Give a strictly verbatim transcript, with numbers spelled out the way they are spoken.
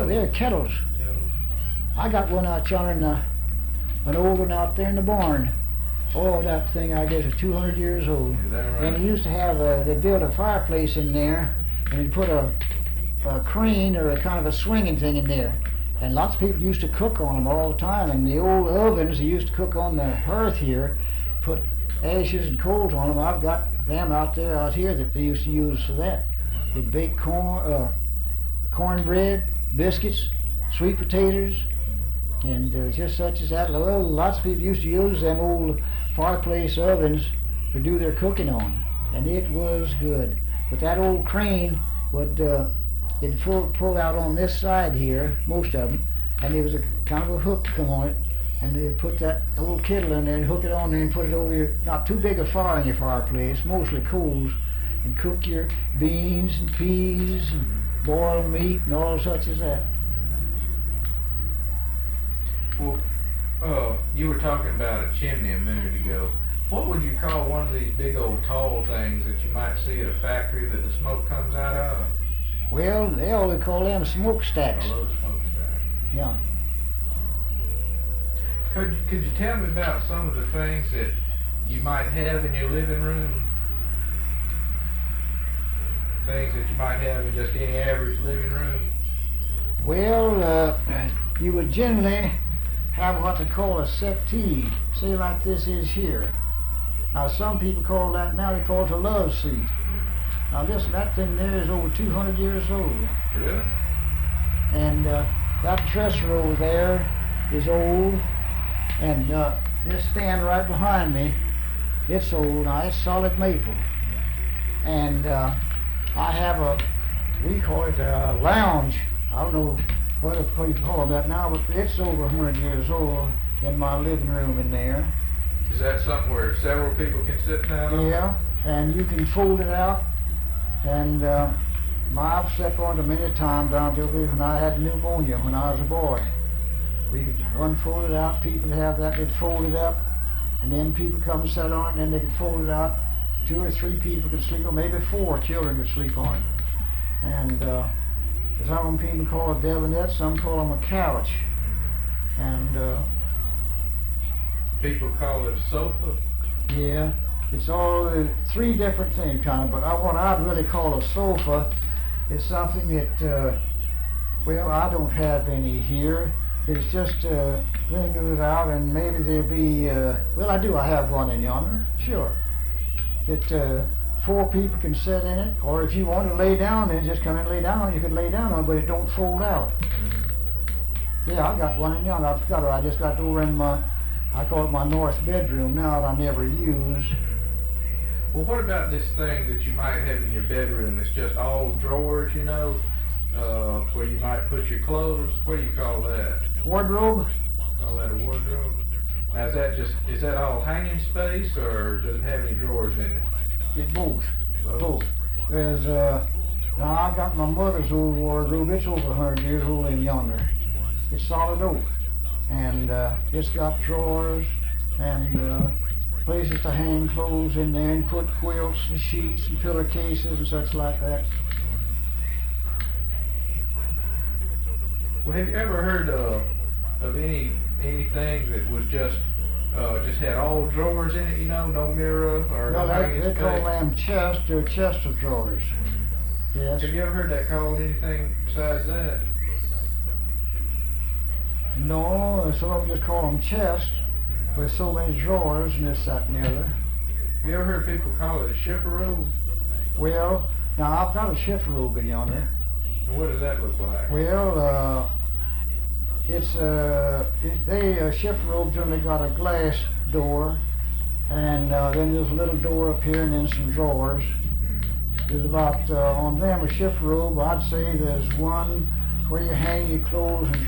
they're kettles. Kettles. I got one out yonder in the, an old one out there in the barn. Oh, that thing I guess is two hundred years old. Is that right? And they used to have a, they built a fireplace in there, and they put a, a crane or a kind of a swinging thing in there. And lots of people used to cook on them all the time. And the old ovens, they used to cook on the hearth here, put ashes and coals on them. I've got them out there out here that they used to use for that. They bake corn, uh, cornbread, biscuits, sweet potatoes, and uh, just such as that. Well, lots of people used to use them old fireplace ovens to do their cooking on, and it was good. But that old crane would uh, it'd pull, pull out on this side here, most of them, and there was a kind of a hook come on it, and they'd put that old kettle in there and hook it on there and put it over your, not too big a fire in your fireplace, mostly coals, and cook your beans and peas and boiled meat and all such as that. Well, uh, you were talking about a chimney a minute ago. What would you call one of these big old tall things that you might see at a factory that the smoke comes out of? Well, they always call them smokestacks. Oh, those smokestacks. Yeah. Could you, could you tell me about some of the things that you might have in your living room? Things that you might have in just any average living room? Well, uh, you would generally have what they call a settee, say like this is here. Now some people call that, now they call it a love seat. Now listen, that thing there is over two hundred years old. Really? And uh, that dresser over there is old, and uh, this stand right behind me, it's old, now it's solid maple. And uh, I have a, we call it a lounge. I don't know what people call that now, but it's over one hundred years old in my living room in there. Is that something where several people can sit down on? Yeah, and you can fold it out. And uh, my, I've slept on it many times down there when I had pneumonia when I was a boy. We could unfold it out, people have that, they'd fold it up, and then people come and sit on it, and then they could fold it out. Two or three people could sleep on it, maybe four children could sleep on it. And uh, some people call it Devinette, some call them a couch. And uh, people call it a sofa? Yeah, it's all uh, three different things kind of, but I, what I'd really call a sofa is something that, uh, well, I don't have any here. It's just uh, wrinkled it out, and maybe there'll be, uh, well, I do, I have one in yonder, sure. That uh, four people can sit in it, or if you want to lay down, then just come and lay down on it. You can lay down on it, but it don't fold out. Mm-hmm. Yeah, I got one in yonder. I forgot it. I just got it over in my, I call it my north bedroom now that I never use. Well, what about this thing that you might have in your bedroom? It's just all drawers, you know, uh, where you might put your clothes. What do you call that? Wardrobe. Call that a wardrobe? Now, is that just, is that all hanging space, or does it have any drawers in it? It's both. Both. Both. There's, uh, now I got my mother's old wardrobe. It's over one hundred years old in yonder. It's solid oak. And uh, it's got drawers and uh, places to hang clothes in there and put quilts and sheets and pillowcases and such like that. Well, have you ever heard uh, of any anything that was just uh, just had all drawers in it, you know, no mirror or Well, no they, hanging they call space? them chests or chest of drawers. Mm-hmm. Yes. Have you ever heard that called anything besides that? No, some of them just call them chests with so many drawers and this, that, and the other. Have you ever heard people call it a chifforobe? Well, now I've got a chifforobe in yonder. And what does that look like? Well, uh, it's uh, it, they uh, chifforobe generally got a glass door, and uh, then there's a little door up here, and then some drawers. Mm-hmm. There's about uh, on them a chifforobe. I'd say there's one where you hang your clothes and